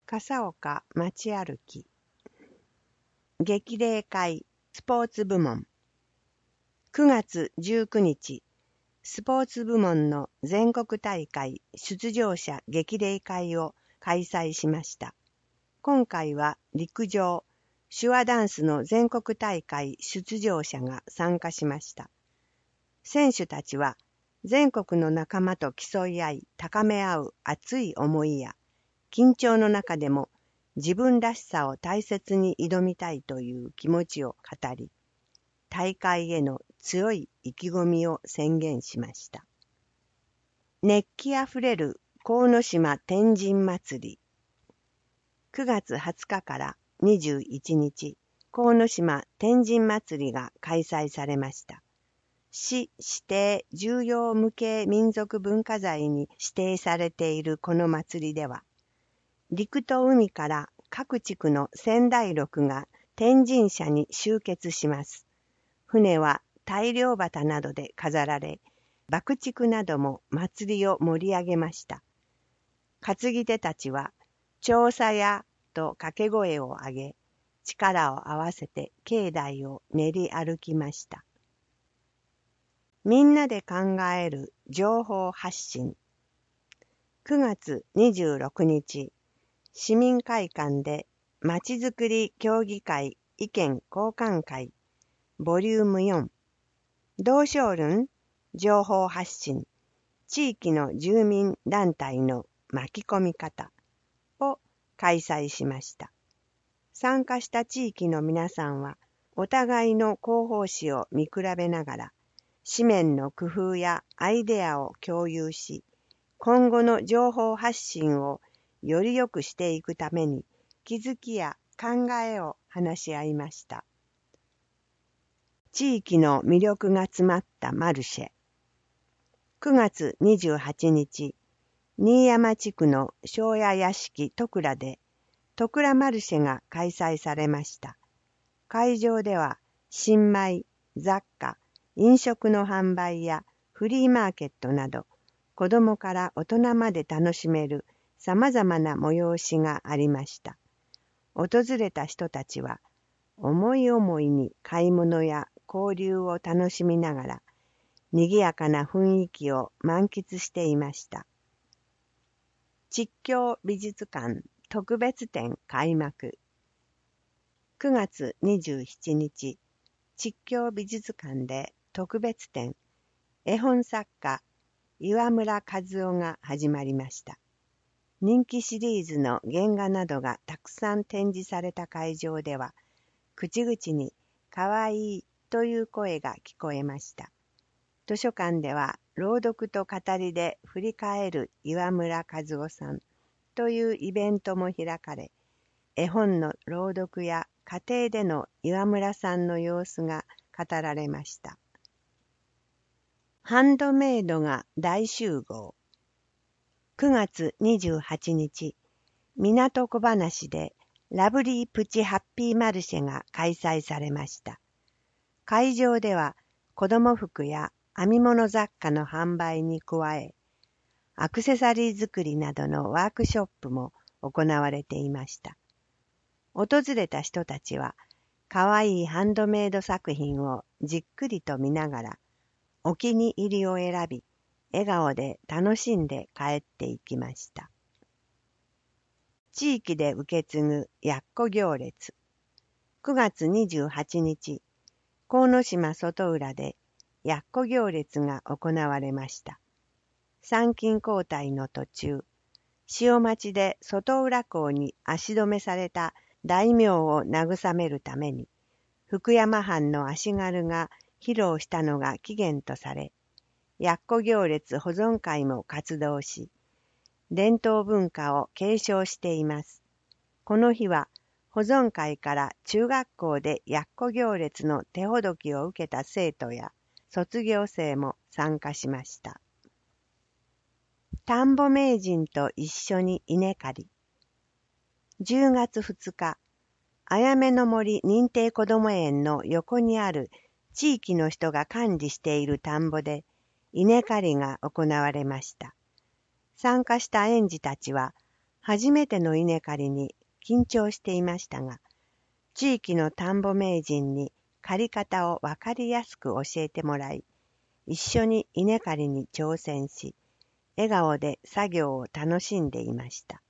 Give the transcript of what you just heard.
笠岡町歩き。激励会スポーツ部門。9月19日、スポーツ部門の全国大会出場者激励会を開催しました。今回は陸上、手話ダンスの全国大会出場者が参加しました。選手たちは全国の仲間と競い合い高め合う熱い思いや、緊張の中でも自分らしさを大切に挑みたいという気持ちを語り、大会への強い意気込みを宣言しました。熱気あふれる鴻島天神祭り。9月20日から21日、鴻島天神祭りが開催されました。市指定重要無形民族文化財に指定されているこの祭りでは、陸と海から各地区の仙台六が天神社に集結します。船は大漁旗などで飾られ、爆竹なども祭りを盛り上げました。担ぎ手たちは、調査屋と掛け声を上げ、力を合わせて境内を練り歩きました。みんなで考える情報発信。9月26日、市民会館でまちづくり協議会意見交換会ボリューム4同省論情報発信地域の住民団体の巻き込み方を開催しました。参加した地域の皆さんはお互いの広報誌を見比べながら紙面の工夫やアイデアを共有し、今後の情報発信をより良くしていくために気づきや考えを話し合いました。地域の魅力が詰まったマルシェ。9月28日、新山地区の庄屋屋敷戸倉で戸倉マルシェが開催されました。会場では新米、雑貨、飲食の販売やフリーマーケットなど子どもから大人まで楽しめるさまざまな催しがありました。訪れた人たちは思い思いに買い物や交流を楽しみながら賑やかな雰囲気を満喫していました。築京美術館特別展開幕。9月27日、築京美術館で特別展絵本作家岩村和夫が始まりました。人気シリーズの原画などがたくさん展示された会場では、口々にかわいいという声が聞こえました。図書館では朗読と語りで振り返る岩村和夫さんというイベントも開かれ、絵本の朗読や家庭での岩村さんの様子が語られました。ハンドメイドが大集合。9月28日、港小話でラブリープチハッピーマルシェが開催されました。会場では子供服や編み物雑貨の販売に加え、アクセサリー作りなどのワークショップも行われていました。訪れた人たちは、かわいいハンドメイド作品をじっくりと見ながら、お気に入りを選び、笑顔で楽しんで帰っていきました。地域で受け継ぐやっこ行列。9月28日、鴻島外浦でやっこ行列が行われました。参勤交代の途中、潮町で外浦港に足止めされた大名を慰めるために、福山藩の足軽が披露したのが起源とされ、やっこ行列保存会も活動し、伝統文化を継承しています。この日は、保存会から中学校でやっこ行列の手ほどきを受けた生徒や卒業生も参加しました。田んぼ名人と一緒に稲刈り。10月2日、あやめの森認定こども園の横にある地域の人が管理している田んぼで稲刈りが行われました。参加した園児たちは、 初めての稲刈りに緊張していましたが、地域の田んぼ名人に刈り方をわかりやすく教えてもらい、一緒に稲刈りに挑戦し、笑顔で作業を楽しんでいました。